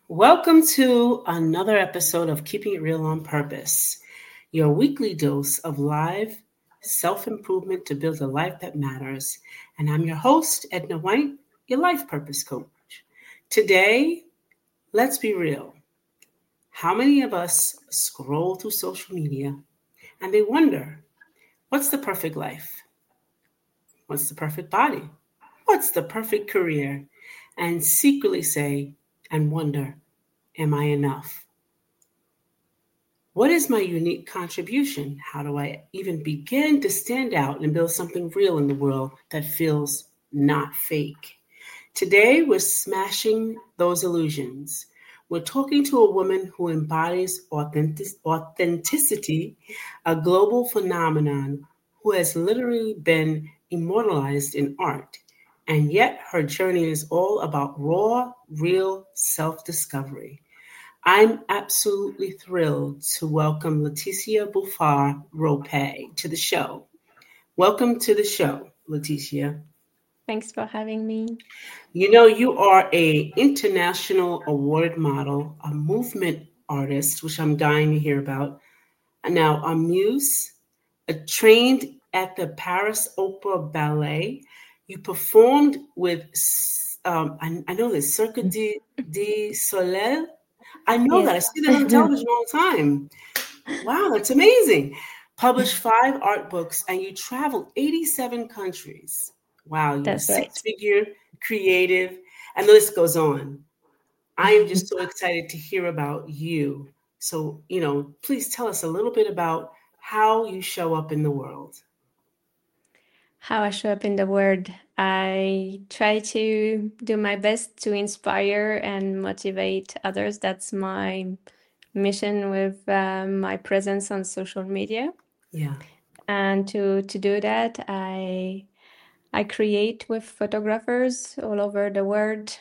Welcome to another episode of Keeping It Real on Purpose, your weekly dose of live self improvement to build a life that matters. And I'm your host, Edna White, your life purpose coach. Today, let's be real. How many of us scroll through social media and they wonder, what's the perfect life? What's the perfect body? What's the perfect career? And secretly say and wonder, am I enough? What is my unique contribution? How do I even begin to stand out and build something real in the world that feels not fake? Today, we're smashing those illusions. We're talking to a woman who embodies authenticity, a global phenomenon who has literally been immortalized in art. And yet, her journey is all about raw, real self discovery. I'm absolutely thrilled to welcome Leticia Buffar Rope to the show. Welcome to the show, Leticia. Thanks for having me. You know, you are a international awarded model, a movement artist, which I'm dying to hear about. And now a muse, trained at the Paris Opera Ballet. You performed with, I know this, Cirque du Soleil. I know that. I Yes. see that on television all the time. Wow, that's amazing. Published 5 art books and you traveled 87 countries. Wow, you're a That's right. six-figure creative, and the list goes on. I am just so excited to hear about you. So, please tell us a little bit about how you show up in the world. How I show up in the world. I try to do my best to inspire and motivate others. That's my mission with my presence on social media. Yeah. And to do that, I create with photographers all over the world,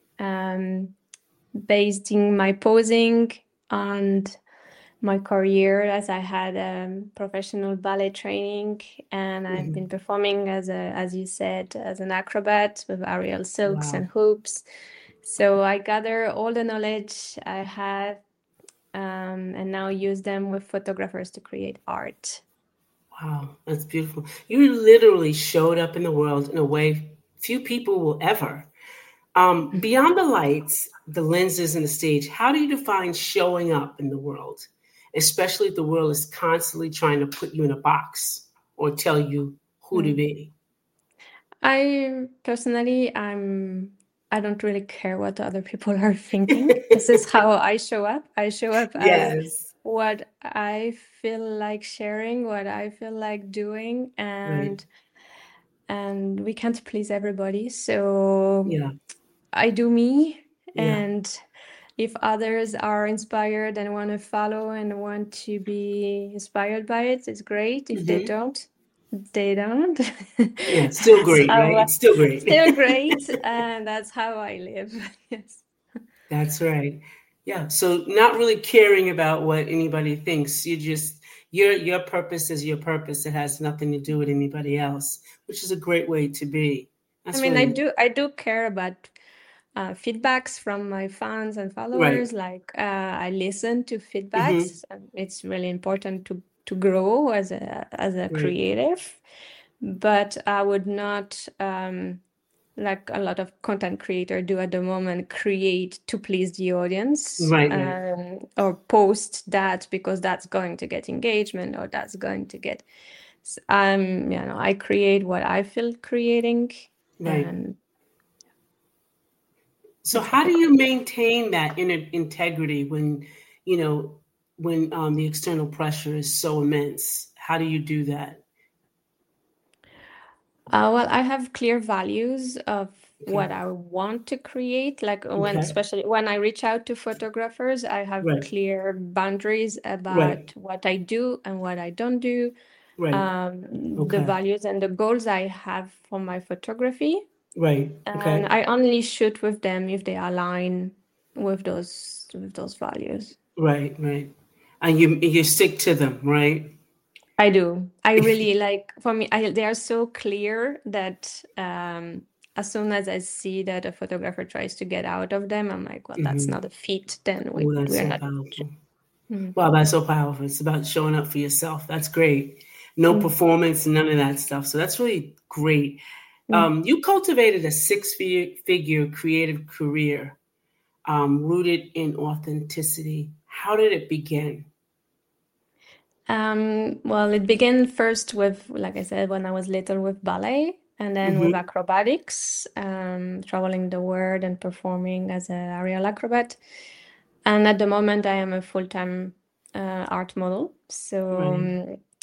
based in my posing and my career, as I had professional ballet training, and I've been performing as you said, as an acrobat with aerial silks Wow. and hoops. So I gather all the knowledge I have, and now use them with photographers to create art. Wow, that's beautiful. You literally showed up in the world in a way few people will ever. Beyond the lights, the lenses, and the stage, how do you define showing up in the world, especially if the world is constantly trying to put you in a box or tell you who to be? I personally, I don't really care what other people are thinking. This is how I show up. I show up as Yes. what I feel like sharing, what I feel like doing, Right. and we can't please everybody. So Yeah. I do me, Yeah. and if others are inspired and want to follow and want to be inspired by it, it's great. If they Hmm. don't, they don't. Yeah. Still That's great, how right? Still great. still great, and that's how I live. Yes. That's right. Yeah. So not really caring about what anybody thinks. You just your purpose is your purpose. It has nothing to do with anybody else, which is a great way to be. I That's mean, really I do care about feedbacks from my fans and right. followers. Like, I listen to Hmm. feedbacks, and it's really important to grow as a Right. creative. But I would not, like a lot of content creators do at the moment, create to please the audience, Right. Right. or post that because that's going to get engagement or that's going to get. I create what I feel creating, Right. and So that's how how I do you create. maintain that inner integrity when you know when the external pressure is so immense? How do you do that? Well, I have clear values of Okay. what I want to create. Like Okay. especially when I reach out to photographers, I have Right. clear boundaries Right. about what I do and what I don't do, Right. the Okay. values and the goals I have for my photography. Right. And Okay. I only shoot with them if they align with those values. Right. Right. And you stick to them, right? I do. I really like, for me, they are so clear that as soon as I see that a photographer tries to get out of them, I'm like, well, that's Mm-hmm. not a fit. Then Oh, that's we're so not. powerful. Mm. Wow, that's so powerful. It's about showing up for yourself. That's great. No Mm. performance, none of that stuff. So that's really great. Mm. You cultivated a six-figure creative career rooted in authenticity. How did it begin? Well, it began first with, like I said, when I was little with ballet, and then with Mm-hmm. acrobatics, traveling the world and performing as an aerial acrobat. And at the moment, I am a full-time art model. So Right.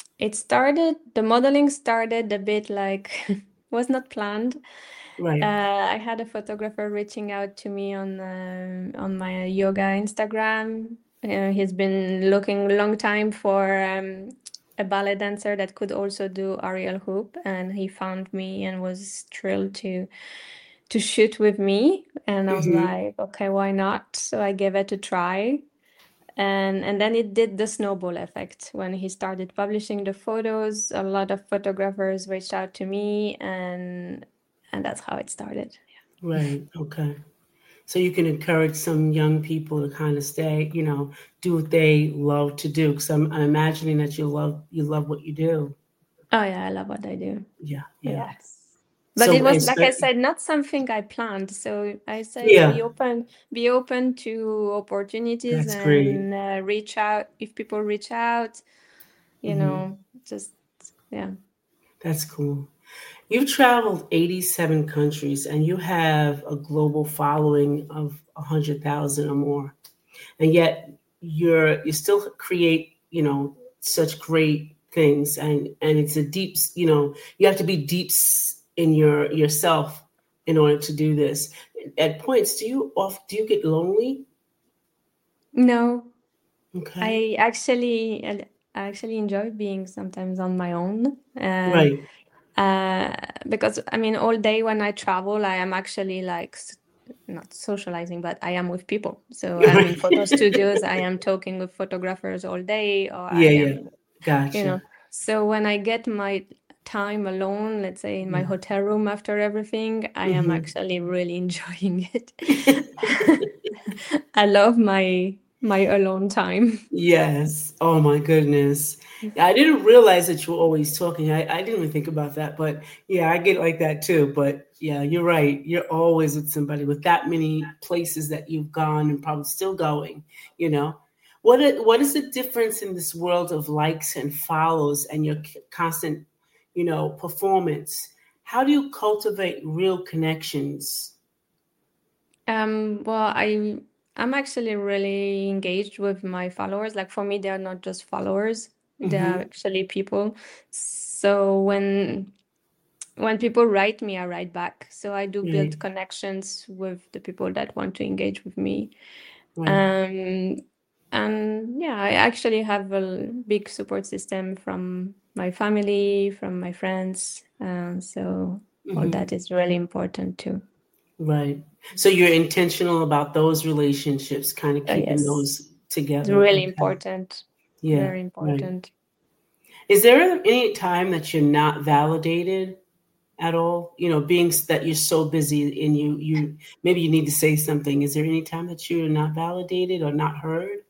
the modeling started a bit like was not planned. Right. I had a photographer reaching out to me on my yoga Instagram. He's been looking a long time for a ballet dancer that could also do aerial hoop, and he found me and was thrilled to shoot with me. And I was Mm-hmm. like, okay, why not? So I gave it a try. And then it did the snowball effect. When he started publishing the photos, a lot of photographers reached out to me, and that's how it started. Right. Okay. So you can encourage some young people to kind of stay, do what they love to do. Because I'm imagining that you love what you do. Oh yeah, I love what I do. Yeah. Yeah. Yes. But it So was, like I said, not something I planned. So I say yeah, be open to opportunities that's great. and reach out if people reach out, Hmm. just yeah. That's cool. You've traveled 87 countries and you have a global following of 100,000 or more. And yet you still create, such great things and it's a deep, you have to be deep in yourself in order to do this. At points, do you get lonely? No, Okay. I actually enjoy being sometimes on my own. Right. Because I mean, all day when I travel, I am actually like not socializing, but I am with people. So I'm in Right. photo studios, I am talking with photographers all day, or I Yeah, yeah. am, you Gotcha. know. So when I get my time alone, let's say in my Yeah. hotel room after everything, I am Hmm. actually really enjoying it. I love my alone time. Yes. Oh my goodness. Yeah, I didn't realize that you were always talking. I didn't even think about that, but yeah, I get like that too. But yeah, you're right. You're always with somebody with that many places that you've gone and probably still going, you know. What is the difference in this world of likes and follows and your constant, performance? How do you cultivate real connections? Well, I'm actually really engaged with my followers. Like for me, they are not just followers; they are Hmm. actually people. So when people write me, I write back. So I do Right. build connections with the people that want to engage with me. Right. Um, and yeah, I actually have a big support system from my family, from my friends. So all Hmm. that is really important too. Right. So you're intentional about those relationships, kind of So keeping yes. those It's together. really Okay. important. Yeah. Very Right. important. Is there any time that you're not validated at all? Being that you're so busy and you maybe you need to say something. Is there any time that you're not validated or not heard?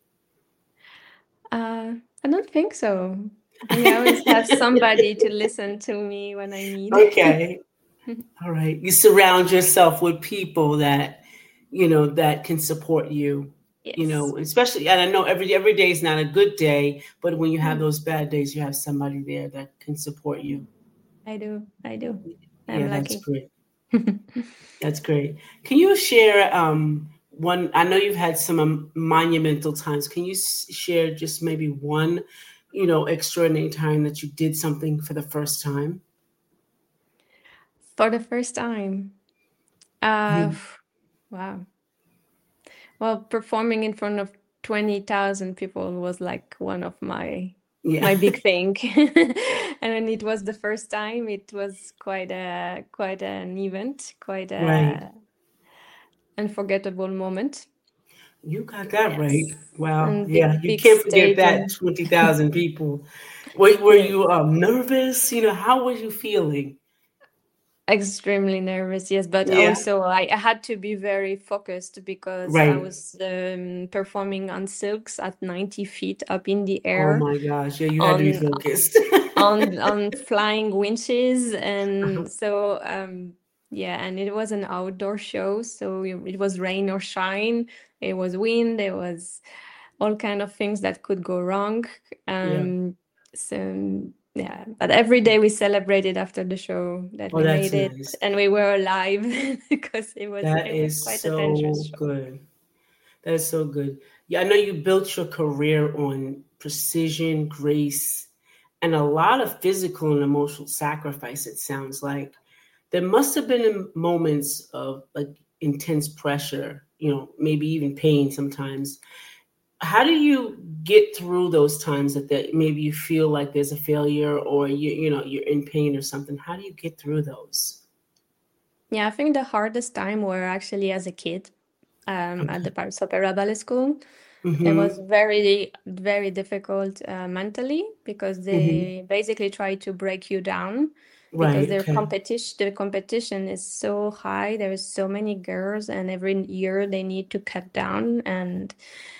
I don't think so. I think I always have somebody to listen to me when I need. Okay. All right. You surround yourself with people that can support you. Yes, Especially, and I know every day is not a good day, but when you have Mm, those bad days, you have somebody there that can support you. I do. I do. I'm Yeah, that's lucky. great. That's great. Can you share one? I know you've had some monumental times. Can you share just maybe one, extraordinary time that you did something for the first time? For the first time. Uh, Mhm. wow. Well, performing in front of 20,000 people was like one of Yeah. my big thing. And when it was the first time, it was quite an event, quite Right. a unforgettable moment. You got that right. Yes. Wow. And Yeah, you big can't forget stage that and 20,000 people. Were yes. you nervous? How were you feeling? Extremely nervous, yes, but Yeah. also I had to be very focused because I Right. was performing on silks at 90 feet up in the Oh air my gosh. Yeah, you had to be on focused. on flying winches, Uh-huh. and so yeah, and it was an outdoor show, so it was rain or shine, it was wind, there was all kind of things that could go wrong. Yeah. So yeah, but every day we celebrated after the show that Oh, we that's made it nice. and we were alive because That it was is quite a dangerous so show. good. That is so good. Yeah, I know you built your career on precision, grace, and a lot of physical and emotional sacrifice, it sounds like. There must have been moments of like intense pressure, maybe even pain sometimes. How do you get through those times that maybe you feel like there's a failure or you're in pain or something? How do you get through those? Yeah, I think the hardest time were actually as a kid at the Okay. Paris Opera Ballet School. It was Mm-hmm. very, very difficult mentally because Mm-hmm. they basically try to break you down because Right. Okay. the competition is so high. There is so many girls, and every year they need to cut down, and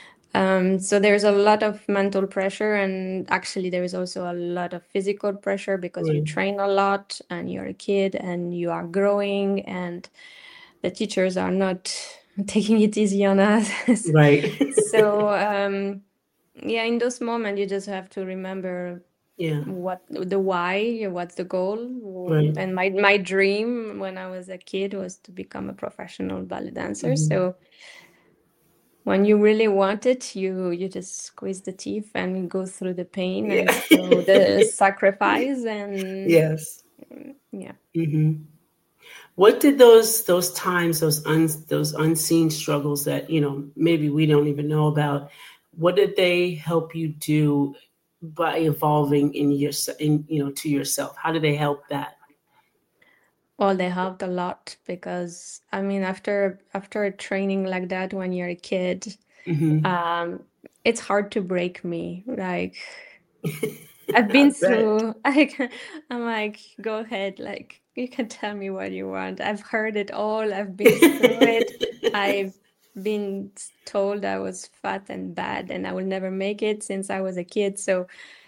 so there's a lot of mental pressure, and actually there is also a lot of physical pressure because you Right. train a lot, and you're a kid, and you are growing, and the teachers are not taking it easy on us. Right. So yeah, in those moments you just have to remember Yeah. what the why, what's the goal. Right. And my dream when I was a kid was to become a professional ballet dancer. Mm-hmm. So when you really want it, you just squeeze the teeth and go through the pain Yeah. and through the sacrifice, and Yes. yeah. Mm-hmm. What did those times, those unseen struggles that maybe we don't even know about? What did they help you do by evolving to yourself? How did they help that? Well, they helped a lot because I mean, after a training like that when you're a kid, Mm-hmm. um, it's hard to break me. Like I've I been bet. through, I'm like, go ahead, like you can tell me what you want. I've heard it all. I've been through it. I've been told I was fat and bad and I will never make it since I was a kid. So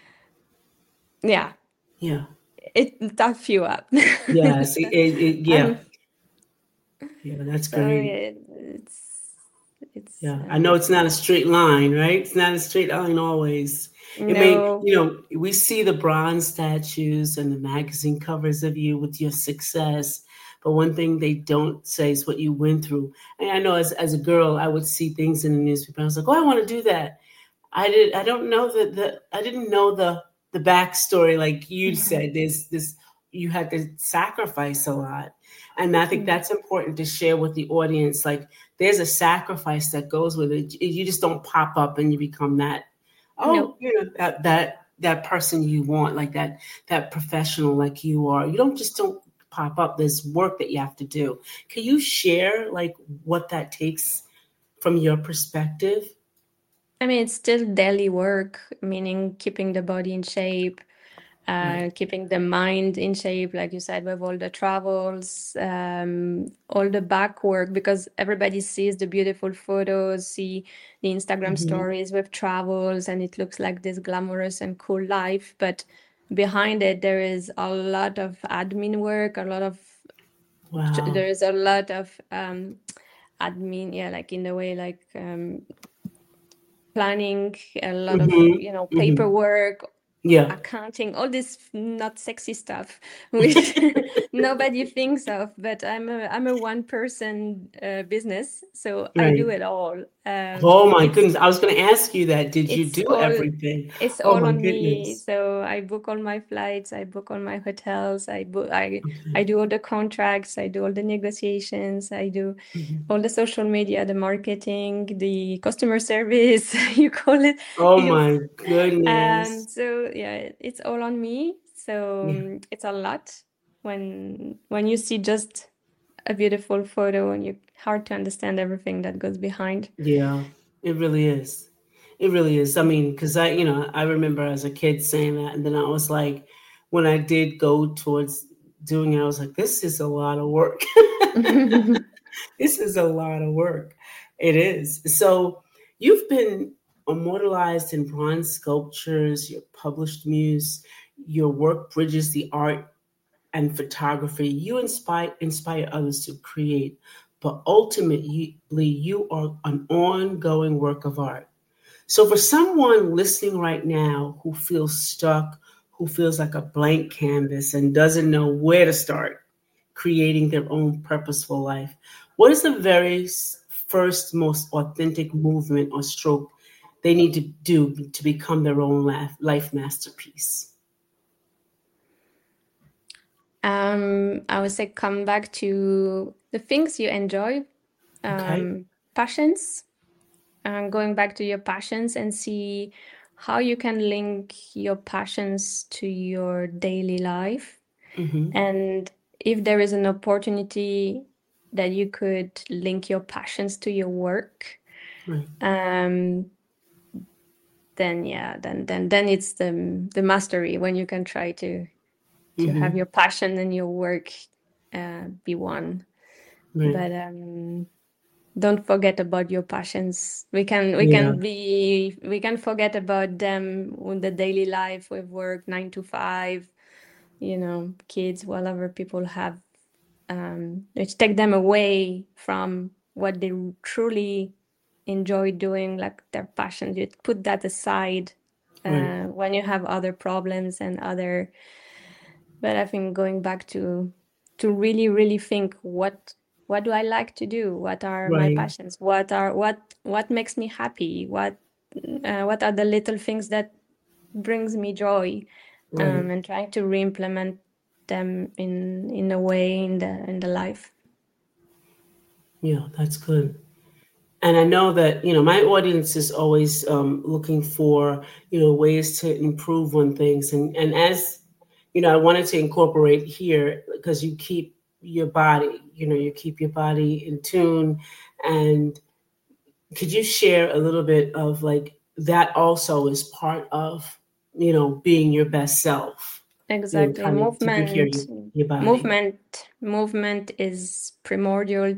yeah, Yeah. it tough you up. Yes. Yeah. And Yeah. That's so great. it's Yeah, I know it's not a straight line, right? It's not a straight line always. It may, no, we see the bronze statues and the magazine covers of you with your success, but one thing they don't say is what you went through. And I know as a girl, I would see things in the newspaper. I was like, oh, I want to do that. I don't know I didn't know the backstory like you yeah, said. There's this you had to sacrifice a lot, and I think yeah, that's important to share with the audience. Like there's a sacrifice that goes with it. You just don't pop up and you become that. no. Oh, that person you want, like that professional like you are. You don't pop up. There's work that you have to do. Can you share like what that takes from your perspective? I mean, it's still daily work, meaning keeping the body in shape, Right. keeping the mind in shape, like you said, with all the travels, all the back work, because everybody sees the beautiful photos, see the Instagram Hmm. stories with travels, and it looks like this glamorous and cool life. But behind it, there is a lot of admin work, Wow. there is a lot of admin, yeah, like in the way, like planning, a lot of, Hmm. Hmm. paperwork, Yeah. accounting, all this not sexy stuff, which nobody thinks of. But I'm a one person business, so I do Right. it all. Oh my It's goodness. I was going to ask you that. Did you it's do all everything? it's Oh all my on me. goodness. So I book all my flights, I book all my hotels, I Okay. do all the contracts, I do all the negotiations, I do Mhm. all the social media, the marketing, the customer service, you call it. Oh You my goodness. and so yeah, it's all on me. So Yeah. it's a lot when you see just a beautiful photo and you hard to understand everything that goes behind. Yeah. It really is. It really is. I mean, because I remember as a kid saying that, and then I was like, when I did go towards doing it, I was like, this is a lot of work. This is a lot of work. It is. So you've been immortalized in bronze sculptures, your published muse, your work bridges the art and photography. You inspire others to create, but ultimately you are an ongoing work of art. So for someone listening right now who feels stuck, who feels like a blank canvas and doesn't know where to start creating their own purposeful life, what is the very first, most authentic movement or stroke they need to do to become their own life masterpiece? I would say come back to the things you enjoy, Okay. passions, going back to your passions and see how you can link your passions to your daily life. Mm-hmm. And if there is an opportunity that you could link your passions to your work, Right. then yeah, then it's the mastery when you can try to have Mm-hmm. your passion and your work be one. Right. But don't forget about your passions. We can Yeah. forget about them in the daily life with work 9 to 5, kids, whatever people have, which take them away from what they truly enjoy doing, like their passion. You put that aside Right. when you have other problems and other. But I think going back to really, really think what do I like to do? What are my Right. passions? What makes me happy? What are the little things that brings me joy? Right. And trying to re-implement them in a way in the life. Yeah, that's good. And I know that my audience is always looking for ways to improve on things, and as I wanted to incorporate here because you keep your body, you keep your body in tune, and could you share a little bit of like that also is part of being your best self, Exactly. kind of taking care of your body. Movement is primordial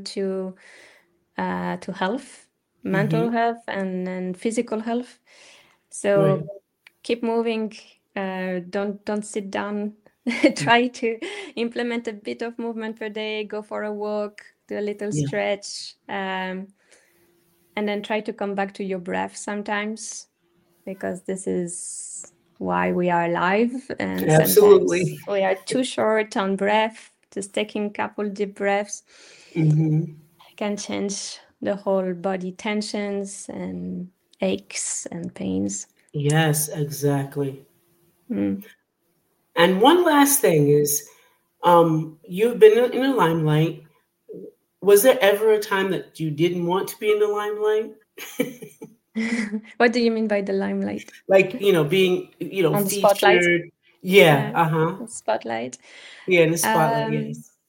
to health, mental Hmm. health, and physical health. Right. So keep moving. Don't sit down. Try to implement a bit of movement per day. Go for a walk. Do a little Yeah. stretch, and then try to come back to your breath sometimes, because this is why we are alive. And sometimes Absolutely. we are too short on breath. Just taking a couple deep breaths Hmm. can change the whole body tensions and aches and pains. Yes, exactly. Mm. And one last thing is, you've been in the limelight. Was there ever a time that you didn't want to be in the limelight? What do you mean by the limelight? Like, being, On the spotlight? featured. Yeah, Yeah, uh-huh. spotlight. Yeah, in the spotlight, Um, yes.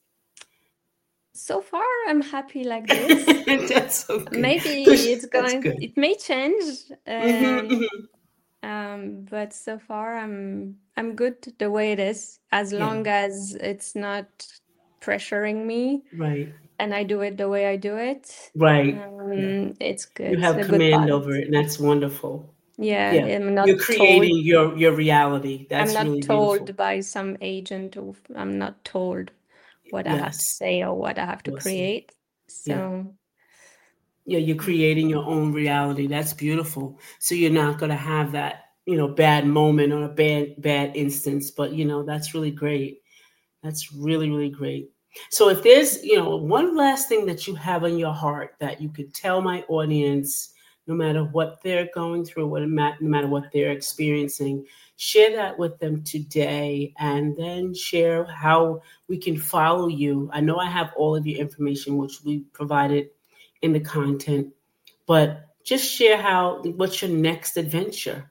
so far, I'm happy like this. That's okay. Maybe That's good. it may change. Hmm. Hmm. But so far I'm good the way it is, as Yeah, long as it's not pressuring me right. and I do it the way I do it. Right. Yeah. It's You good, have a good command balance. over it, and that's wonderful. Yeah, Yeah. You're creating your reality. I'm That's not really beautiful. told by some agent, or I'm not told what I have to Yes. say or what I have to Awesome. create. Yeah. So Yeah, you're creating your own reality. That's beautiful. So you're not going to have that, bad moment or a bad instance, but that's really great. That's really, really great. So if there's, one last thing that you have on your heart that you could tell my audience, no matter what they're going through, no matter what they're experiencing, share that with them today, and then share how we can follow you. I know I have all of your information, which we provided in the content, but just share what's your next adventure.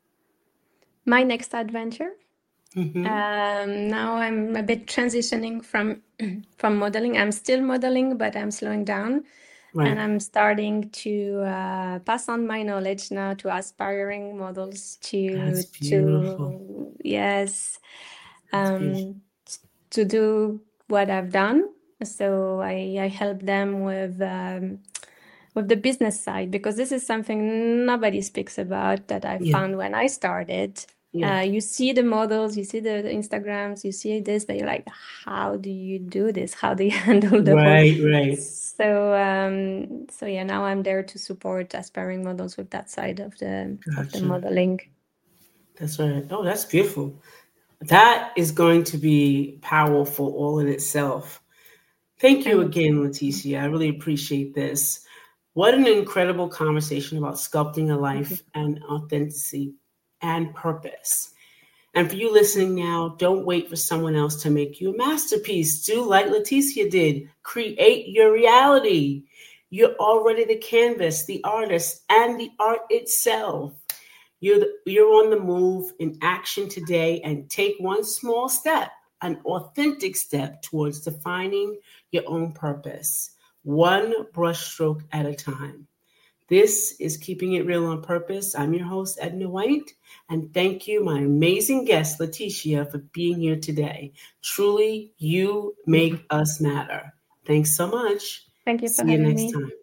my next adventure. Hmm. Now I'm a bit transitioning from from modeling. I'm still modeling, but I'm slowing down, and Right. I'm starting to pass on my knowledge now to aspiring models. That's beautiful. Yes, That's beautiful. um, to do what I've done. So I help them with the business side, because this is something nobody speaks about that I found when I started. You see the models, you see the Instagrams, you see this, but you're like, how do you do this? How do you handle the whole? Right. So yeah, now I'm there to support aspiring models with that side of the modeling. That's right. Oh, that's beautiful. That is going to be powerful all in itself. Thank you again, Leticia. I really appreciate this. What an incredible conversation about sculpting a life and authenticity and purpose. And for you listening now, don't wait for someone else to make you a masterpiece. Do like Leticia did. Create your reality. You're already the canvas, the artist, and the art itself. You're on the move in action today, and take one small step, an authentic step towards defining your own purpose, one brushstroke at a time. This is Keeping It Real on Purpose. I'm your host, Edna White, and thank you, my amazing guest, Leticia, for being here today. Truly, you make us matter. Thanks so much. Thank you for having me. See you next time.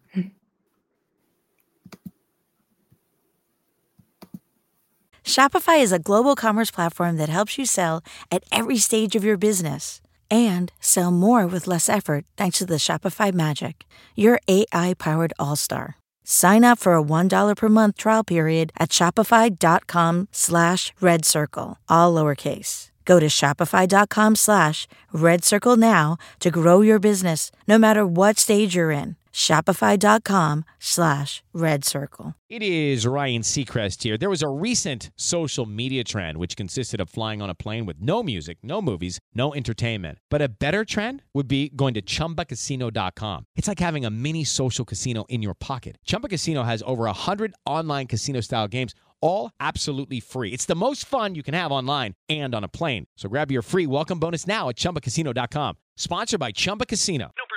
Shopify is a global commerce platform that helps you sell at every stage of your business and sell more with less effort thanks to the Shopify Magic, your AI-powered all-star. Sign up for a $1 per month trial period at shopify.com/redcircle, all lowercase. Go to shopify.com/redcircle now to grow your business, no matter what stage you're in. Shopify.com/redcircle. It is Ryan Seacrest here. There was a recent social media trend which consisted of flying on a plane with no music, no movies, no entertainment. But a better trend would be going to ChumbaCasino.com. It's like having a mini social casino in your pocket. Chumba Casino has over 100 online casino-style games, all absolutely free. It's the most fun you can have online and on a plane. So grab your free welcome bonus now at ChumbaCasino.com. Sponsored by Chumba Casino. No